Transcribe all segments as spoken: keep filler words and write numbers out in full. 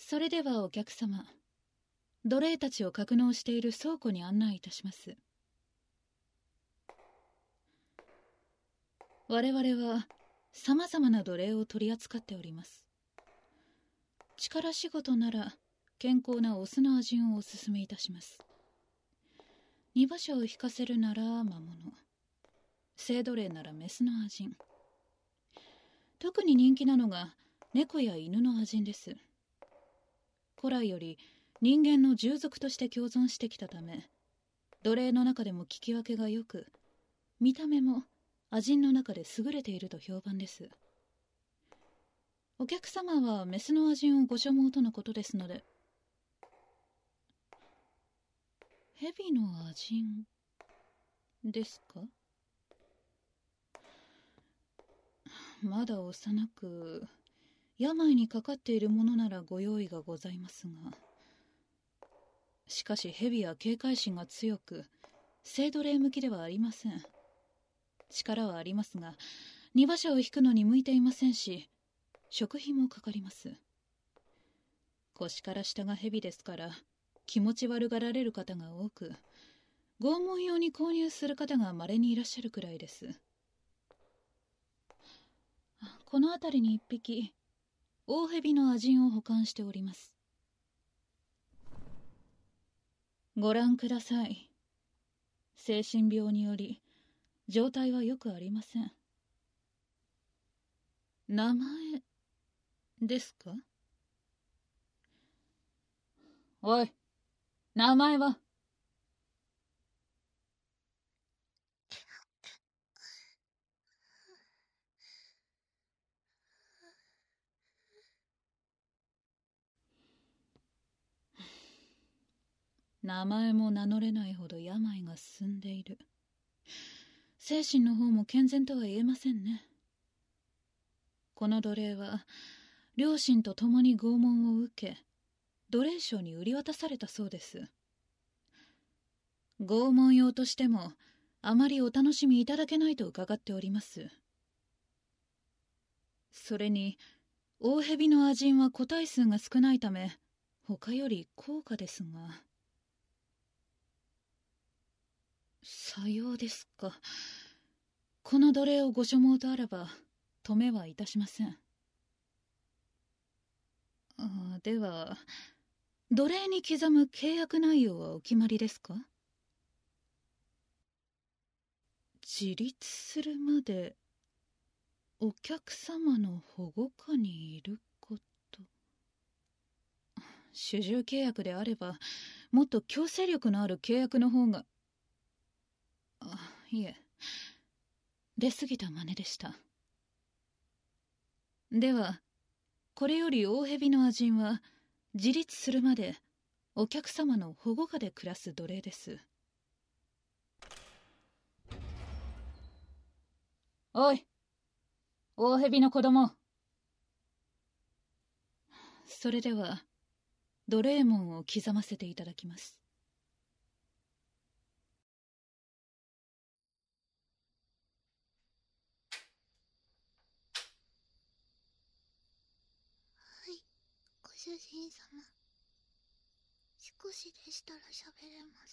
それではお客様、奴隷たちを格納している倉庫に案内いたします。我々はさまざまな奴隷を取り扱っております。力仕事なら健康なオスのアジンをおすすめいたします。二馬車を引かせるなら魔物、性奴隷ならメスのアジン。特に人気なのが猫や犬のアジンです。古来より人間の従属として共存してきたため、奴隷の中でも聞き分けがよく、見た目もアジンの中で優れていると評判です。お客様はメスのアジンをご所望とのことですので。蛇のアジンですか？まだ幼く病にかかっているものならご用意がございますが、しかし蛇は警戒心が強く性奴隷向きではありません。力はありますが二馬車を引くのに向いていませんし、食費もかかります。腰から下が蛇ですから気持ち悪がられる方が多く、拷問用に購入する方が稀にいらっしゃるくらいです。この辺りに一匹大蛇のアジンを保管しております。ご覧ください。精神病により状態はよくありません。名前ですか？おい、名前は？名前も名乗れないほど病が進んでいる。精神の方も健全とは言えませんね。この奴隷は両親と共に拷問を受け、奴隷商に売り渡されたそうです。拷問用としてもあまりお楽しみいただけないと伺っております。それに大蛇のアジンは個体数が少ないため他より高価ですが。さようですか。この奴隷をご所望とあらば止めはいたしません。あ、では奴隷に刻む契約内容はお決まりですか？自立するまでお客様の保護下にいること。主従契約であればもっと強制力のある契約の方が。あ、いえ、出過ぎた真似でした。ではこれより大蛇のアジンは自立するまでお客様の保護下で暮らす奴隷です。おい、大蛇の子供。それでは奴隷門を刻ませていただきます。 はい、ご主人様。少しでしたら喋れます。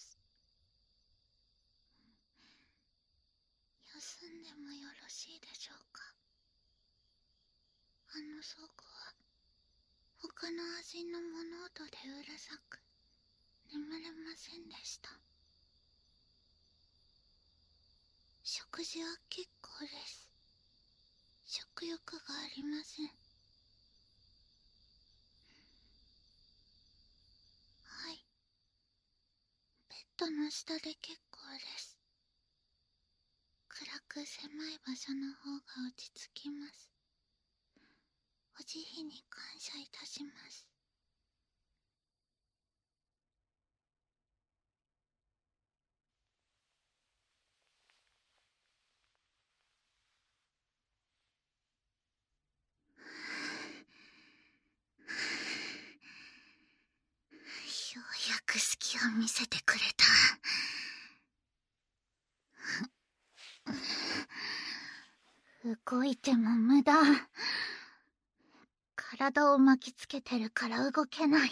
休んでもよろしいでしょうか。あの倉庫は他のアジンの物音でうるさく眠れませんでした。食事は結構です。食欲がありません。はい、ベッドの下で結構です。暗く狭い場所の方が落ち着きます。お慈悲に感謝いたします。ようやく隙を見せてくれた。動いても無駄。体体を巻きつけてるから動けない。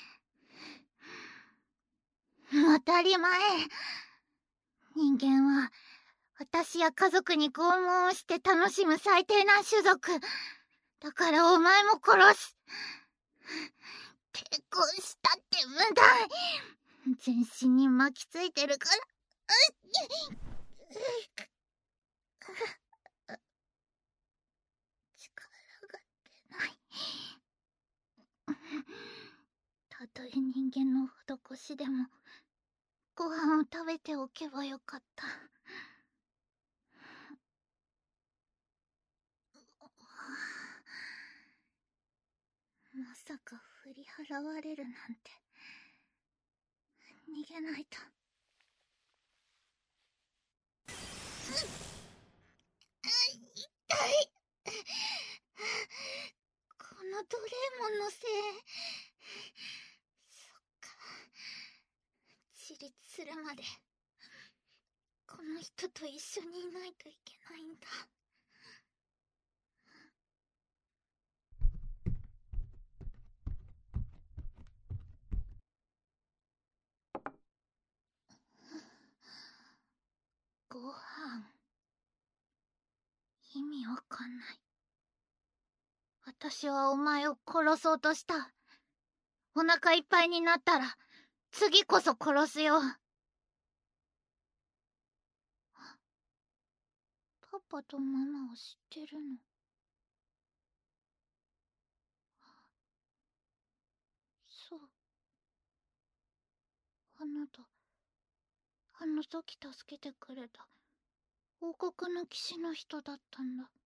当たり前。人間は私や家族に拷問をして楽しむ最低な種族。だからお前も殺す。結婚したって無駄。全身に巻きついてるから。力が出ない。たとえ人間の施しでもご飯を食べておけばよかった。まさか振り払われるなんて。逃げないと。痛い。このドレーモンのせい。そっか。自立するまでこの人と一緒にいないといけないんだ。ご飯。意味わかんない。私はお前を殺そうとした。お腹いっぱいになったら次こそ殺すよ。パパとママを知ってるの？そう。あなた、あの時助けてくれた王国の騎士の人だったんだ。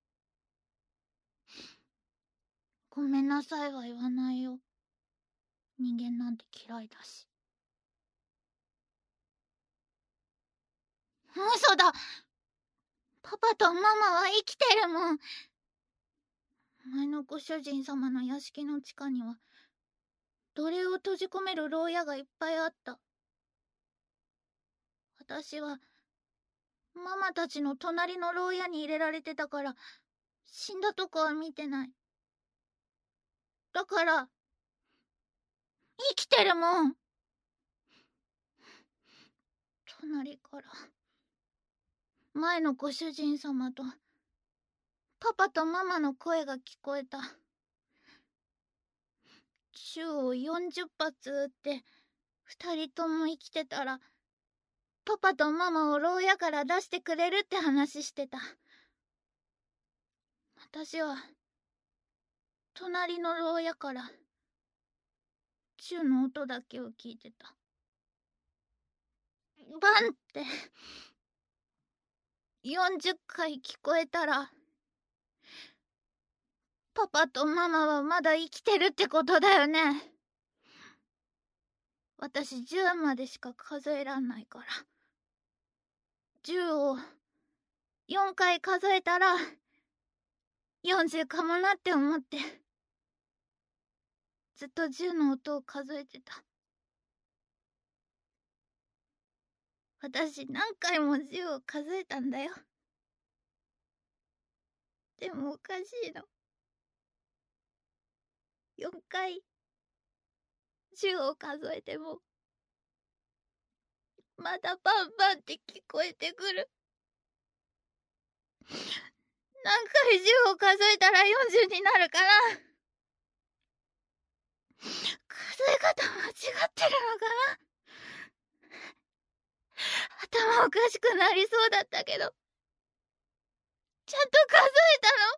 ごめんなさいは言わないよ。人間なんて嫌いだし。嘘だ。パパとママは生きてるもん。前のご主人様の屋敷の地下には奴隷を閉じ込める牢屋がいっぱいあった。私はママたちの隣の牢屋に入れられてたから死んだとこは見てない。だから生きてるもん。隣から前のご主人様とパパとママの声が聞こえた。銃をよんじゅっぱつ撃って二人とも生きてたらパパとママを牢屋から出してくれるって話してた。私は隣の牢屋から銃の音だけを聞いてた。バンってよんじゅっかい聞こえたらパパとママはまだ生きてるってことだよね。私じゅうまでしか数えらんないから。じゅうをよんかい数えたらよんじゅうかもなって思ってずっとじゅうの音を数えてた。私何回もじゅうを数えたんだよ。でもおかしいの。よんかいじゅうを数えてもまだバンバンって聞こえてくる。何回じゅうを数えたらよんじゅうになるかな。数え方間違ってるのかな。頭おかしくなりそうだったけどちゃんと数えたの。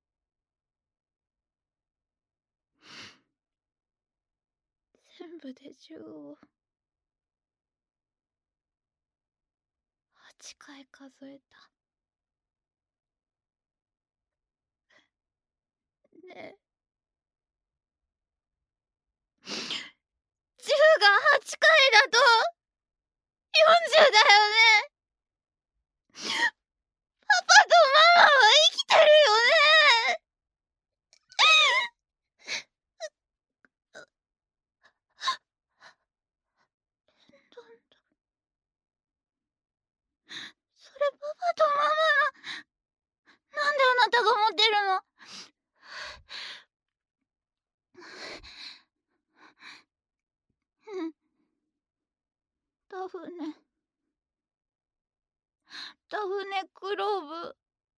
全部でじゅうをはちかい数えた。ねえ、じゅうがはちかいだとよんじゅうだよね。パパとママは生きてるよね。それパパとママの。なんであなたが持ってるの？ タフネクローブ。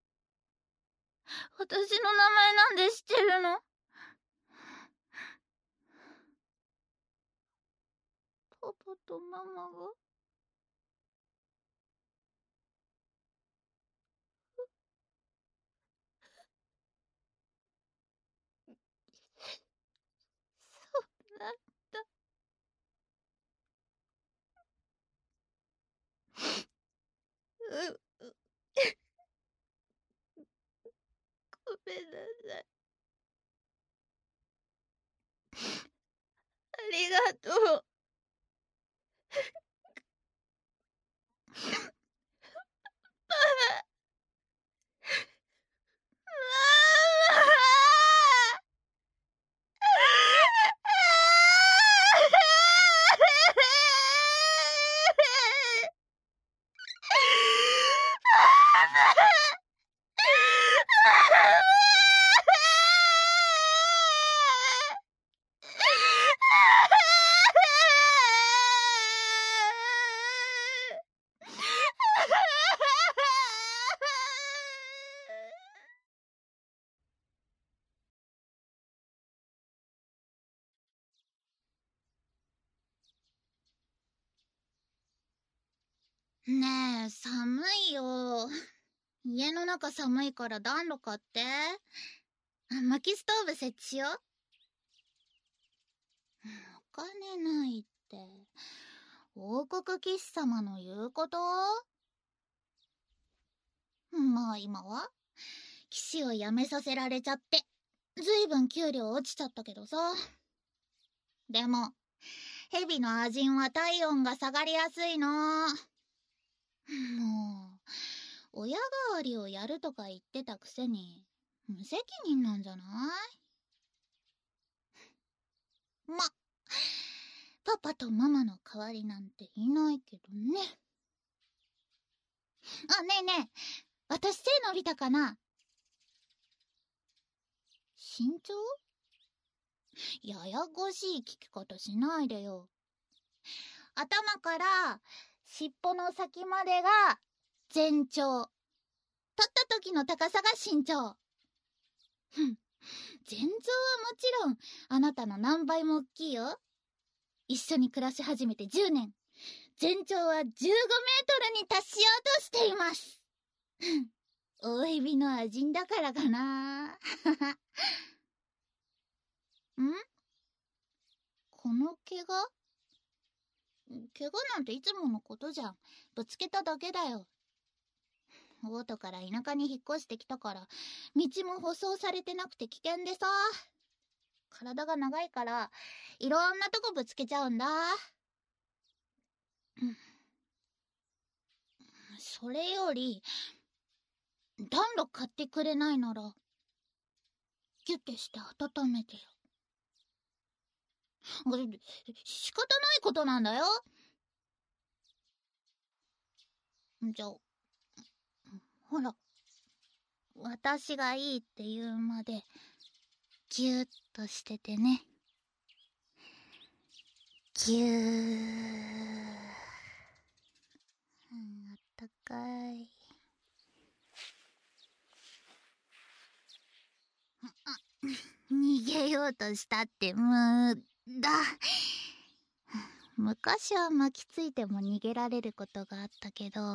私の名前なんで知ってるの？パパとママが。そうなんだ。う、うごめんなさい。ありがとう。ねえ、寒いよ。家の中寒いから暖炉買って。薪ストーブ設置しよう。お金ないって。王国騎士様の言うこと？まあ今は騎士を辞めさせられちゃってずいぶん給料落ちちゃったけどさ。でも蛇の亜人は体温が下がりやすいの。もう親代わりをやるとか言ってたくせに無責任なんじゃない？ま、パパとママの代わりなんていないけどね。あ、ねえねえ、私背伸びたかな？身長？ややこしい聞き方しないでよ。頭から尻尾の先までが全長。立った時の高さが身長。ふん、全長はもちろんあなたの何倍も大きいよ。一緒に暮らし始めてじゅうねん。全長はじゅうごメートルに達しようとしています。大蛇の亜人だからかな。ん？この怪我？怪我なんていつものことじゃん。ぶつけただけだよ。オートから田舎に引っ越してきたから道も舗装されてなくて危険でさ。体が長いからいろんなとこぶつけちゃうんだ。それより暖炉買ってくれないならギュッてして温めてよ。仕方ないことなんだよ。じゃあほら、私がいいって言うまでギュッとしててね。ギュー。うん、あったかい。あ、逃げようとしたって無駄。昔は巻きついても逃げられることがあったけど、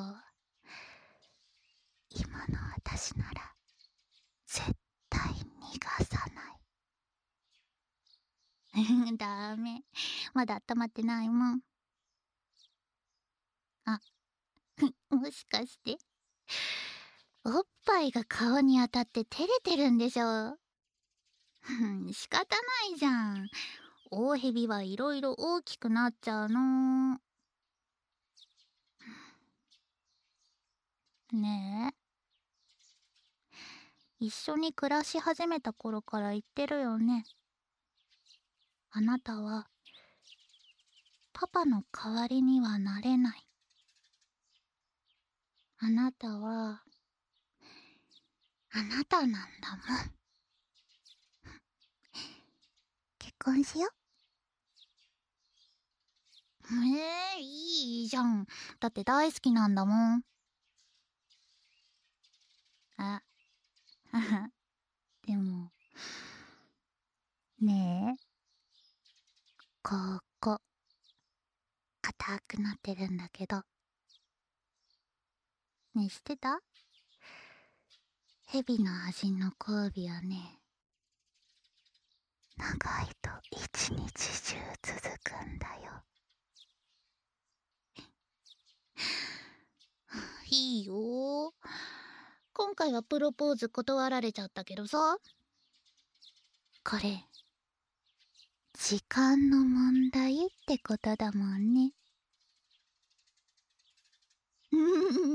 今の私なら絶対逃がさない。ダメ、まだ温まってないもん。あ、もしかしておっぱいが顔に当たって照れてるんでしょ。仕方ないじゃん。大蛇はいろいろ大きくなっちゃうの。ねえ、一緒に暮らし始めた頃から言ってるよね。あなたはパパの代わりにはなれない。あなたはあなたなんだもん。結婚しよう。えー、いいじゃん。だって大好きなんだもん。 あ、はは、でも、ねえ、ここ、硬くなってるんだけど。ねえ、知ってた？蛇の味の交尾はね、長いと一日中続くんだよ。いいよ。今回はプロポーズ断られちゃったけどさ。これ、時間の問題ってことだもんね。うん、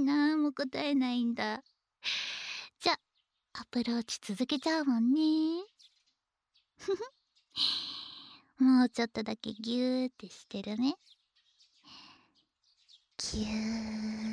なんも答えないんだ。じゃ、アプローチ続けちゃうもんね。ふふ。もうちょっとだけギューってしてるね。ギュー。